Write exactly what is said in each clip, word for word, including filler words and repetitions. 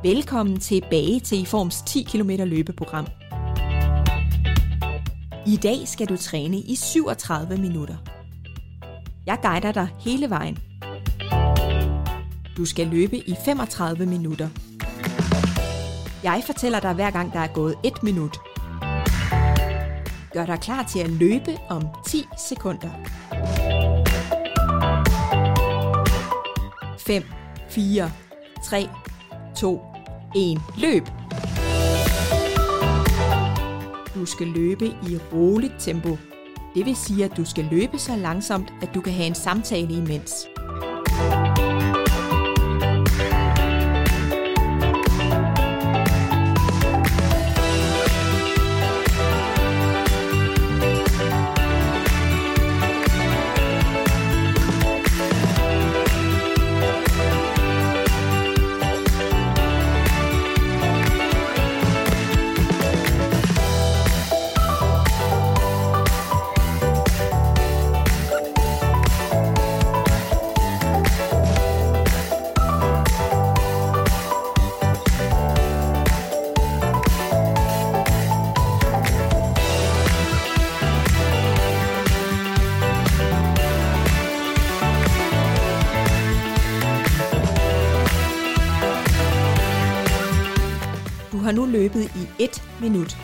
Velkommen tilbage til Iforms ti kilometer løbeprogram. I dag skal du træne i syvogtredive minutter. Jeg guider dig hele vejen. Du skal løbe i femogtredive minutter. Jeg fortæller dig hver gang der er gået et minut. Gør dig klar til at løbe om ti sekunder. fem, fire, tre, to, et. Løb! Du skal løbe i roligt tempo. Det vil sige, at du skal løbe så langsomt, at du kan have en samtale imens. Du har nu løbet i et minut.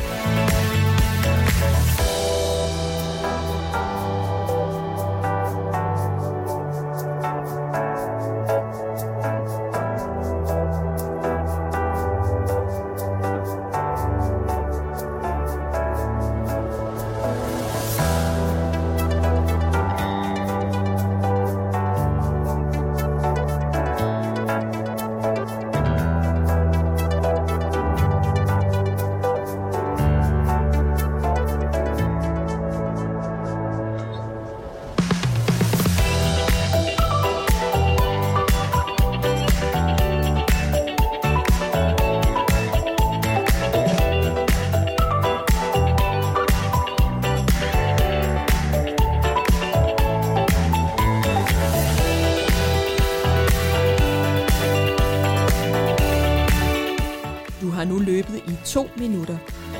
Du har nu løbet i to minutter.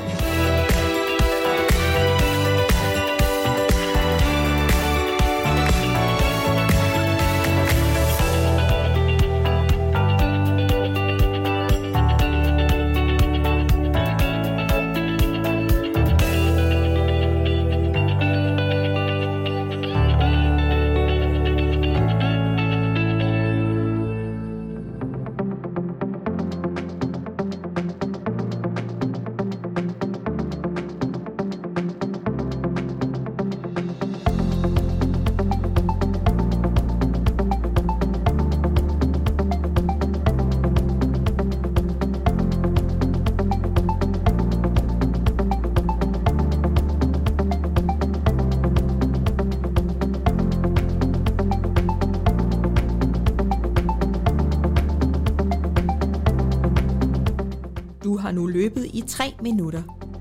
Du har nu løbet i tre minutter.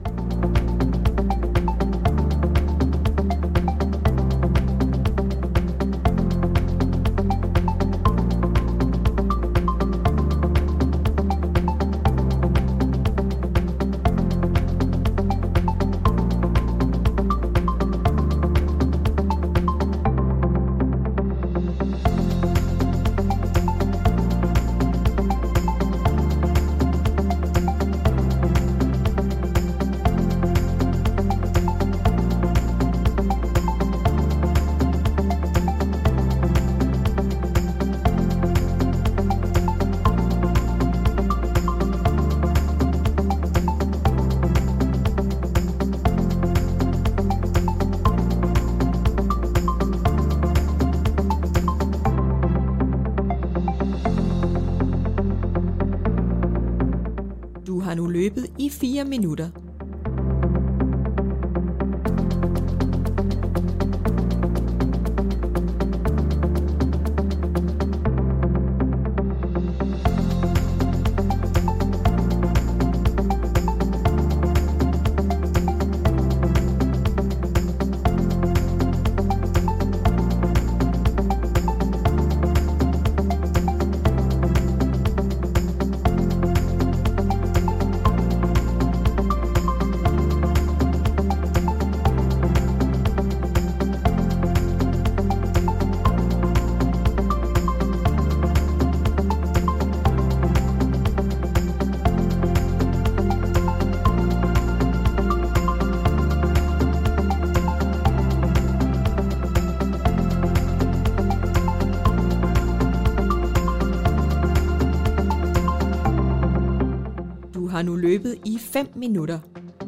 Du har nu løbet i fire minutter. har nu løbet i fem minutter.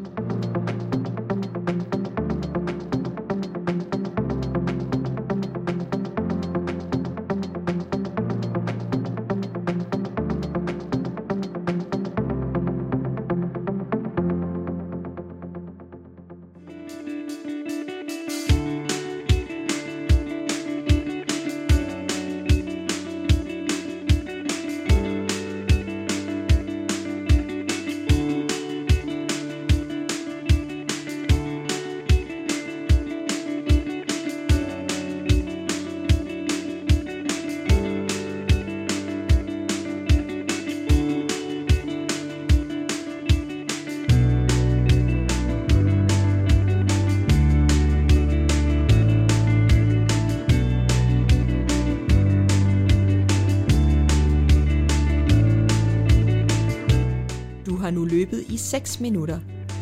Du har nu løbet i seks minutter.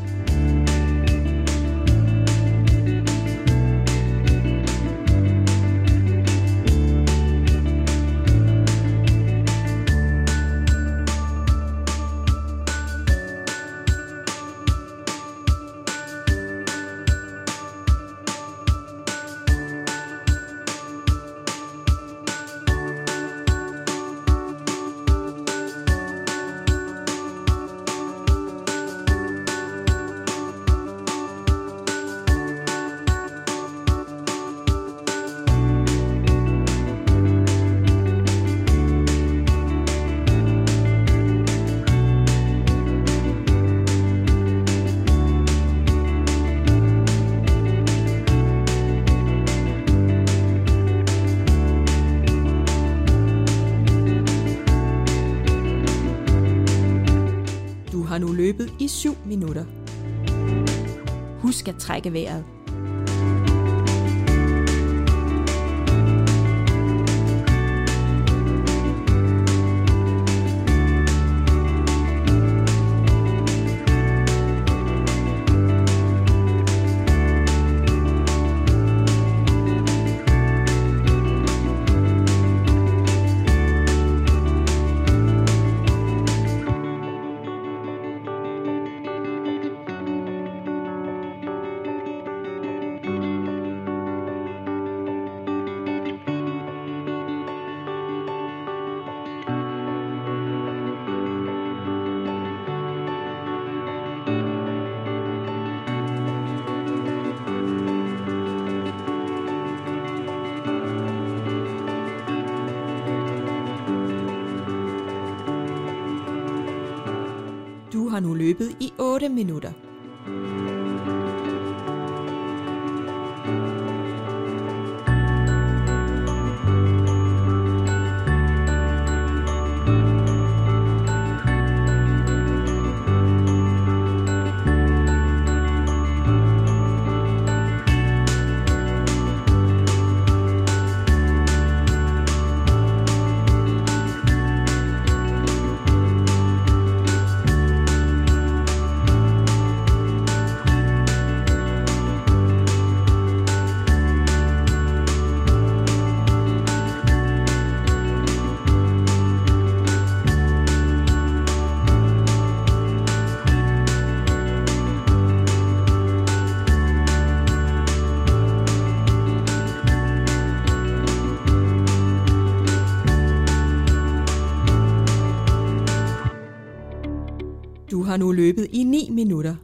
Du har nu løbet i syv minutter. Husk at trække vejret. Du har nu løbet i otte minutter. Du har nu løbet i ni minutter.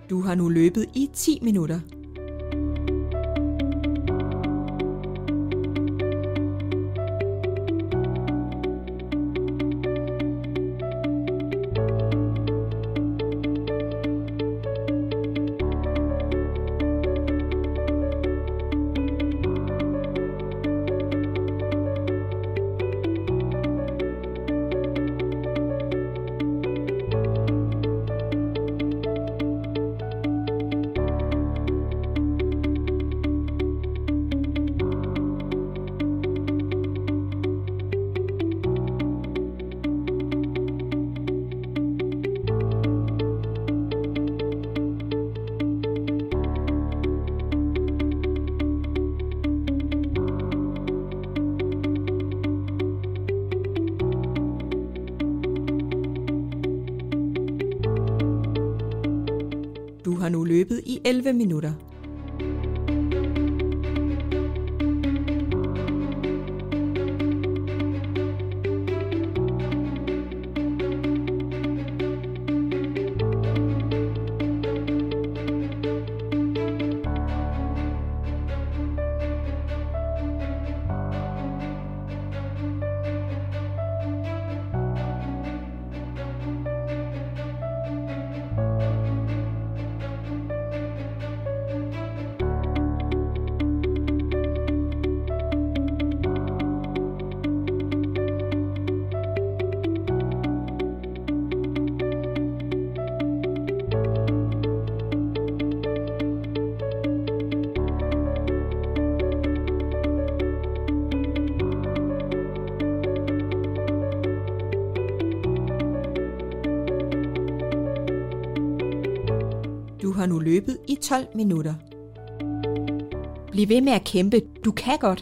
Du har nu løbet i ti minutter. Du har nu løbet i elleve minutter. Du har nu løbet i tolv minutter. Bliv ved med at kæmpe. Du kan godt.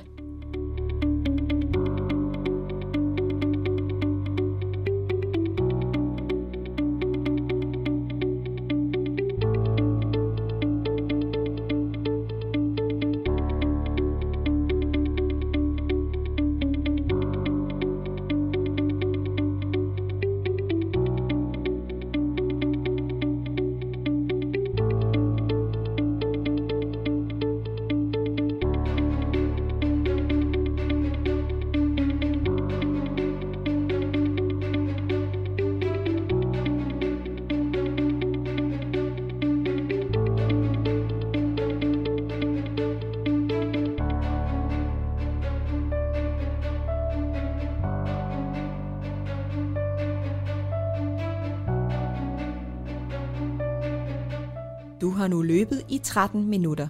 Du har nu løbet i tretten minutter.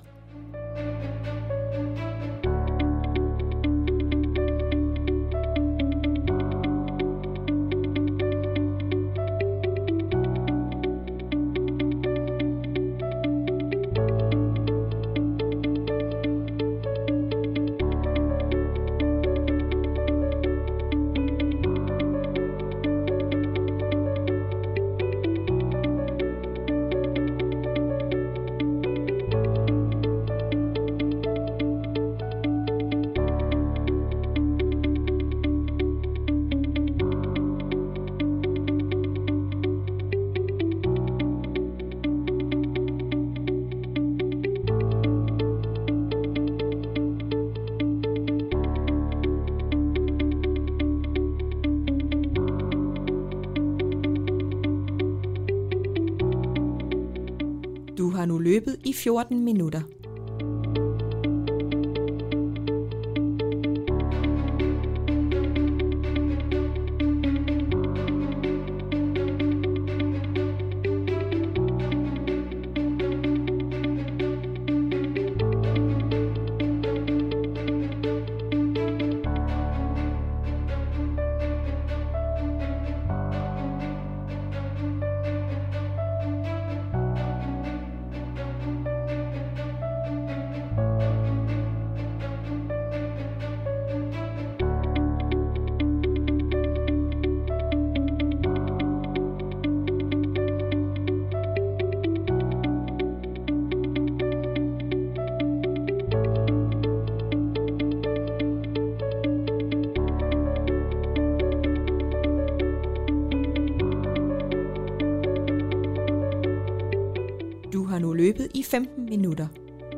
Du har nu løbet i fjorten minutter. har nu løbet i femten minutter.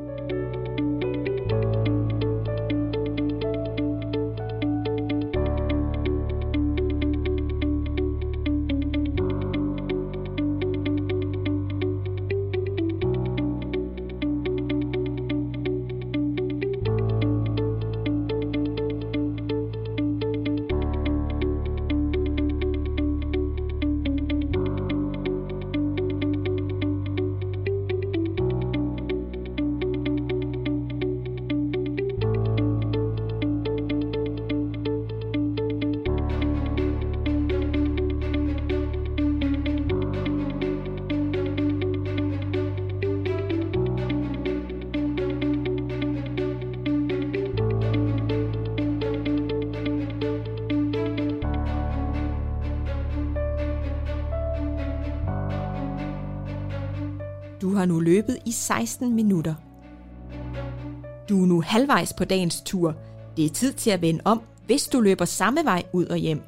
Du har nu løbet i seksten minutter. Du er nu halvvejs på dagens tur. Det er tid til at vende om, hvis du løber samme vej ud og hjem.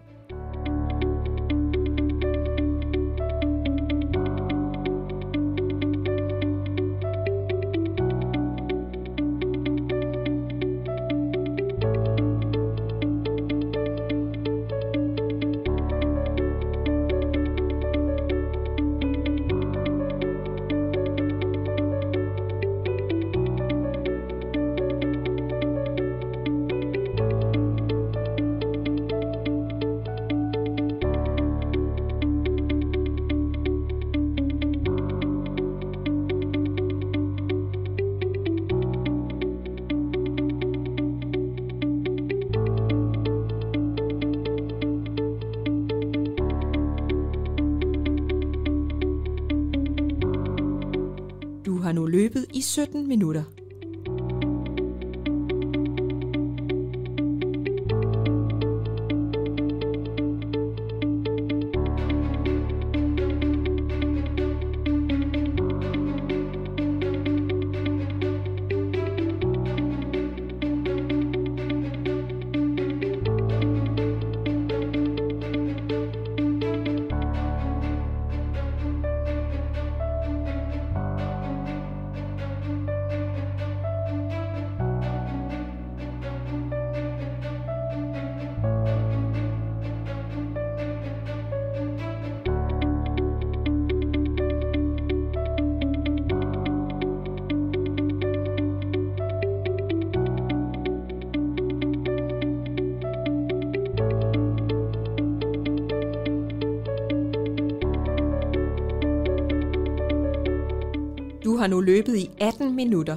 Du har nu løbet i sytten minutter. Du har nu løbet i atten minutter.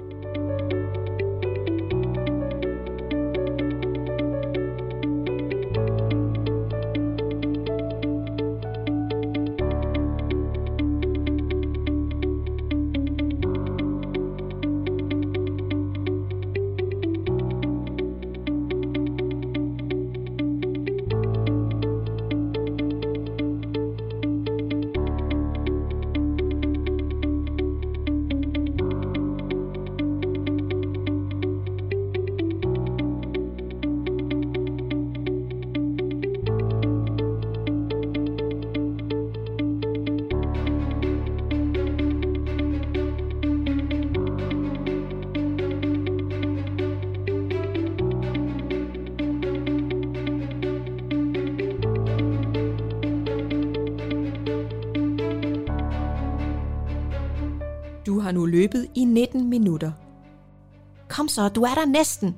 Du har nu løbet i nitten minutter. Kom så, du er der næsten.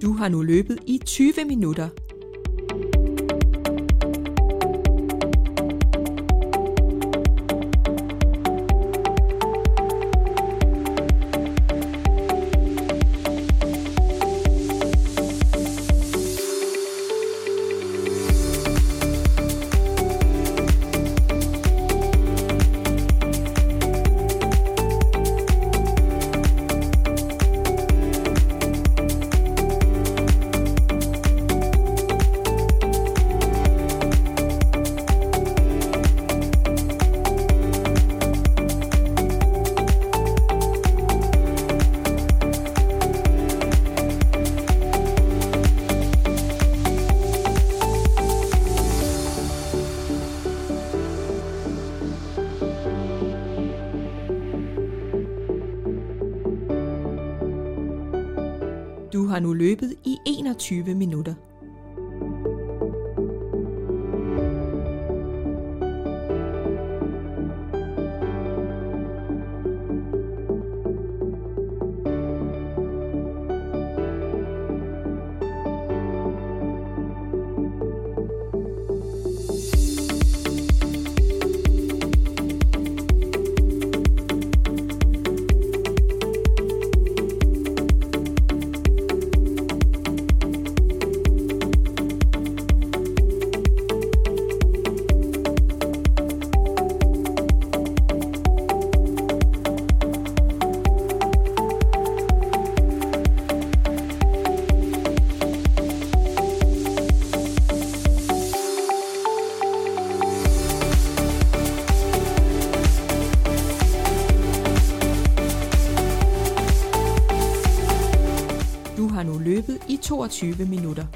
Du har nu løbet i tyve minutter. Du har nu løbet i enogtyve minutter. Du har nu løbet i toogtyve minutter.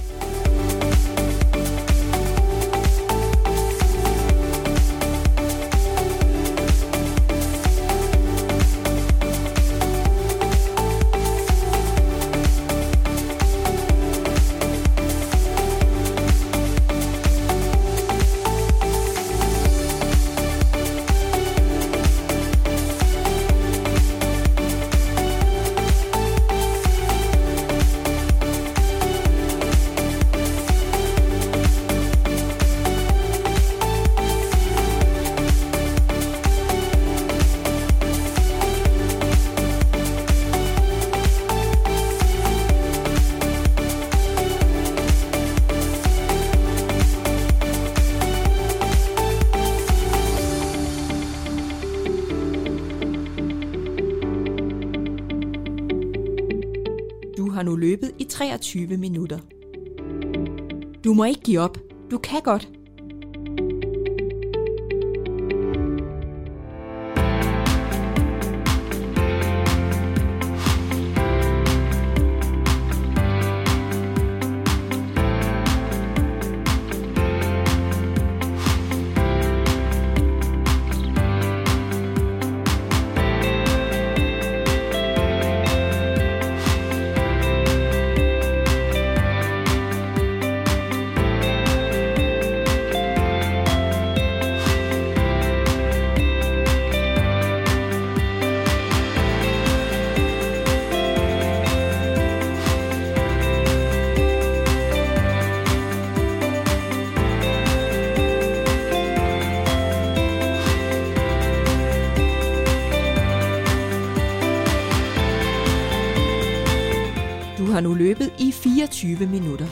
Du har nu løbet i treogtyve minutter. Du må ikke give op. Du kan godt. Du har nu løbet i fireogtyve minutter.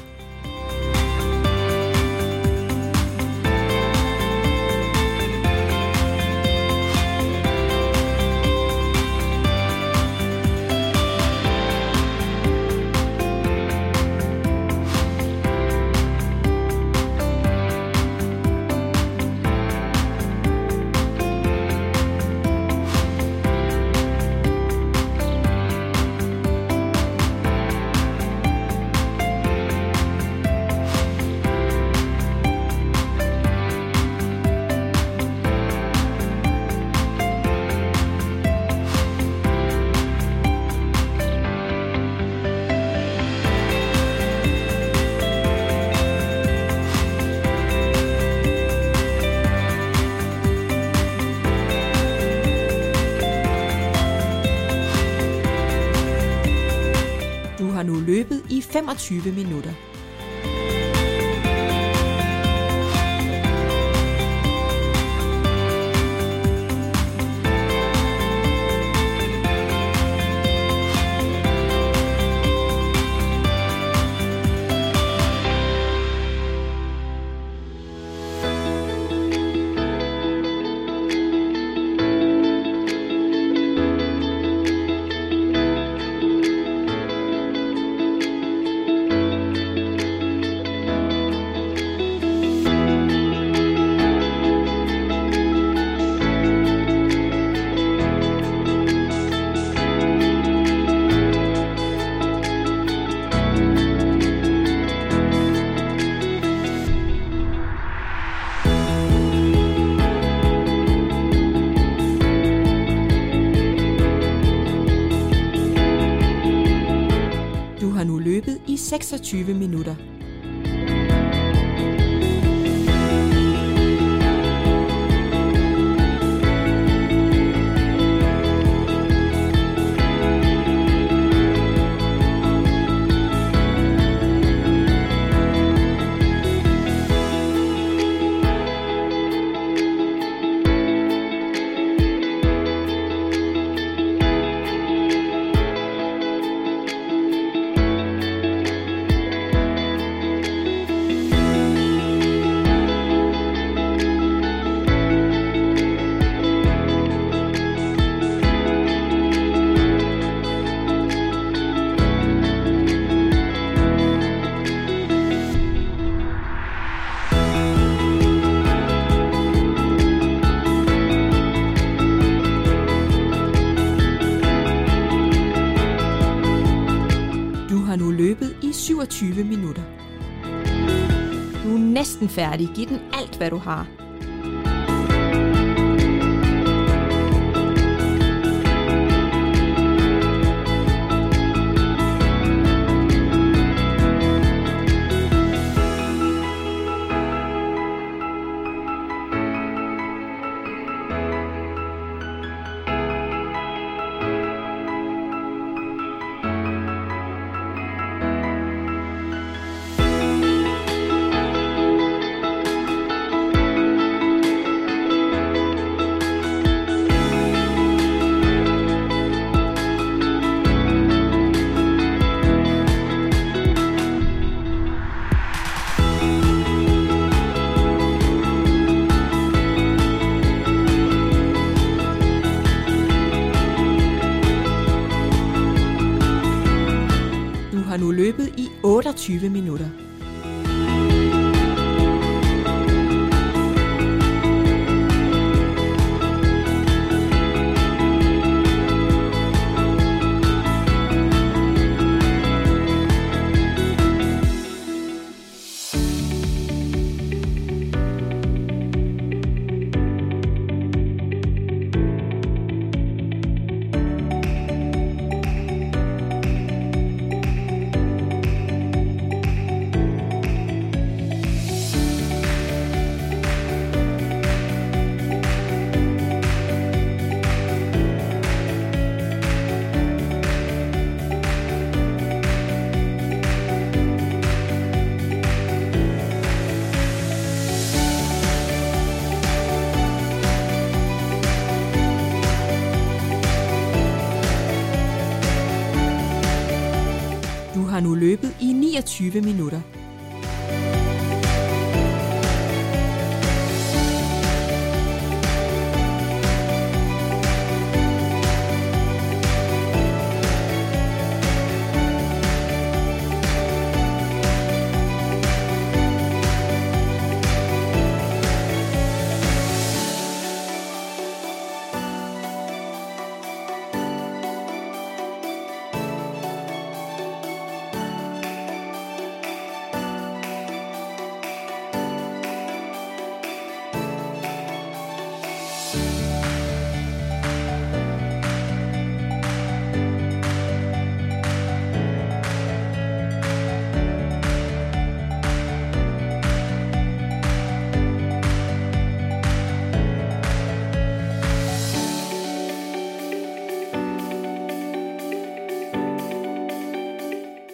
har nu løbet i femogtyve minutter. Du har nu løbet i seksogtyve minutter. Du har nu løbet i syvogtyve minutter. Du er næsten færdig. Giv den alt, hvad du har. Du har nu løbet i otteogtyve minutter. Du har nu løbet i niogtyve minutter.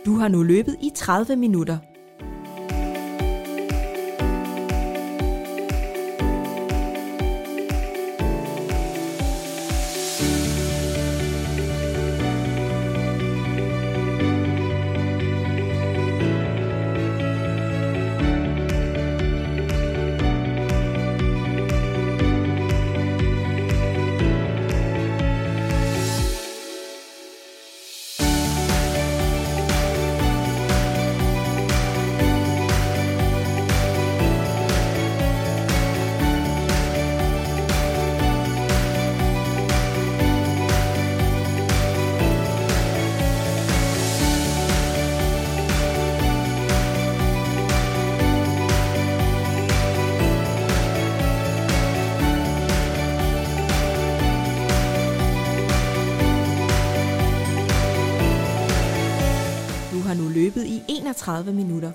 Du har nu løbet i tredive minutter. Du har nu løbet i enogtredive minutter.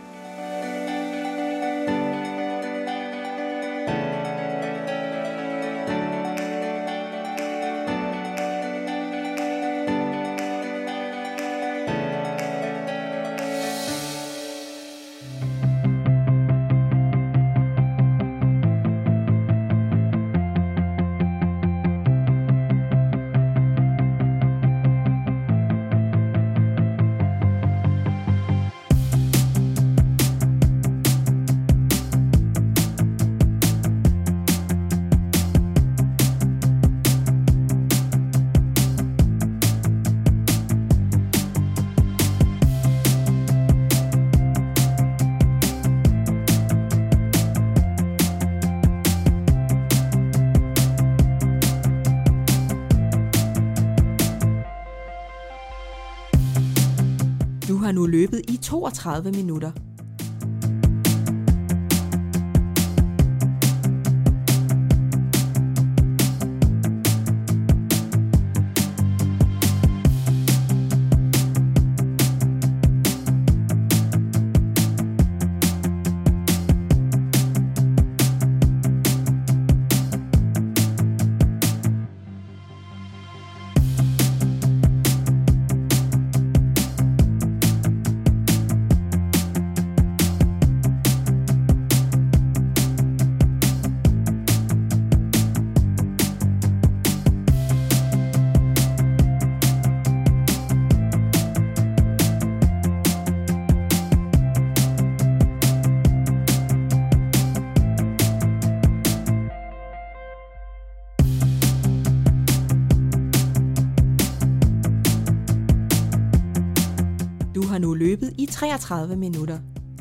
Du har nu løbet i toogtredive minutter. Du har nu løbet i treogtredive minutter.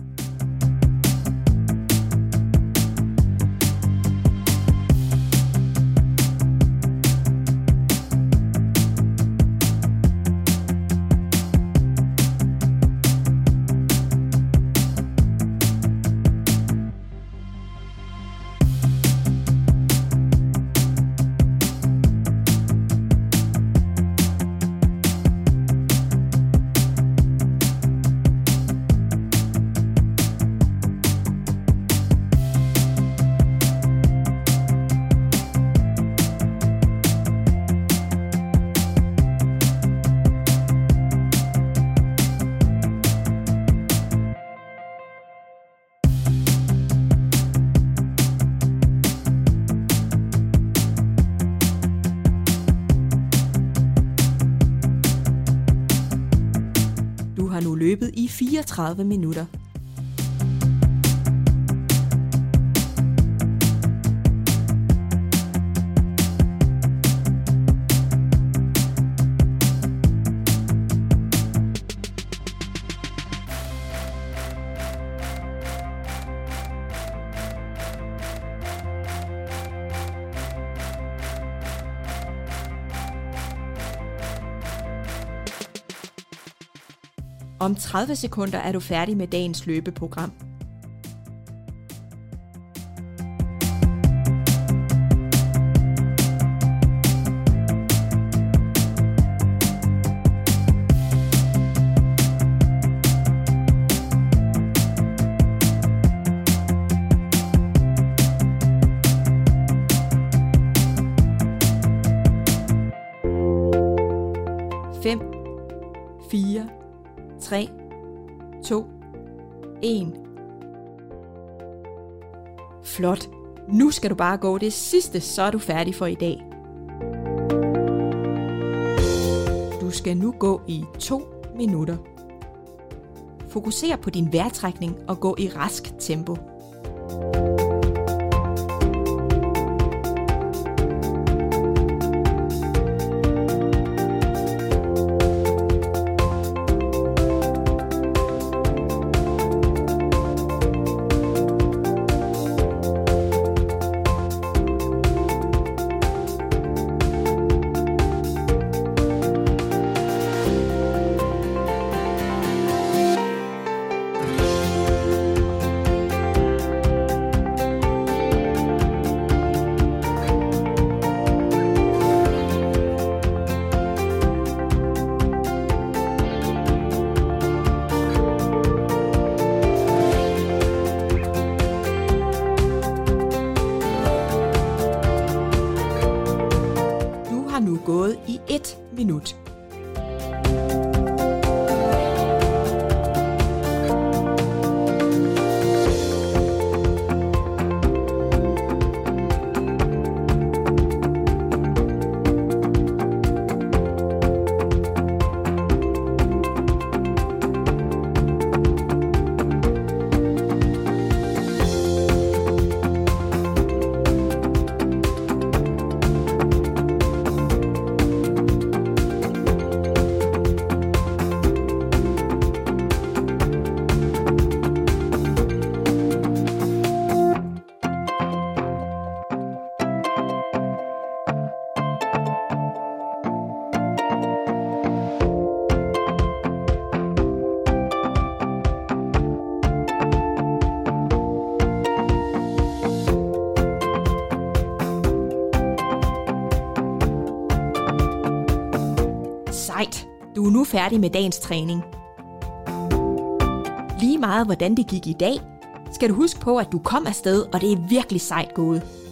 Du har nu løbet i fireogtredive minutter. Om tredive sekunder er du færdig med dagens løbeprogram. fem, fire, tre, to, et. Flot. Nu skal du bare gå det sidste, så er du færdig for i dag. Du skal nu gå i to minutter. Fokuser på din vejrtrækning og gå i rask tempo. Har nu gået i et minut. Sejt! Du er nu færdig med dagens træning. Lige meget hvordan det gik i dag, skal du huske på, at du kom afsted, og det er virkelig sejt gået.